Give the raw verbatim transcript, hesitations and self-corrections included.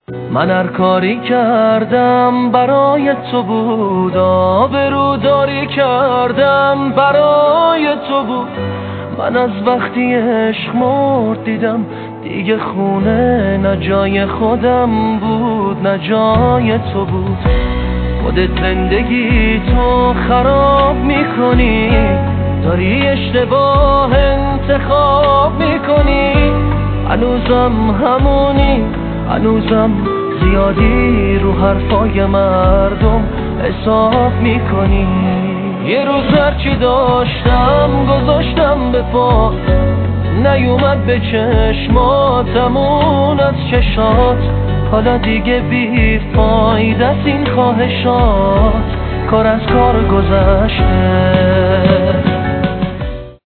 من هر کاری کردم برای تو بود، آبروداری کردم برای تو بود. من از وقتی عشق مرد دیدم دیگه خونه نه جای خودم بود نه جای تو بود. خودت زندگی تو خراب میکنی، داری اشتباه انتخاب میکنی. هنوزم همونی، هنوزم زیادی رو حرفای مردم حساب میکنی. یه روز هرچی داشتم گذاشتم به پا، نیومد به چشماتمون از چشات. حالا دیگه بی فایده است این خواهشات، کار از کار گذشته.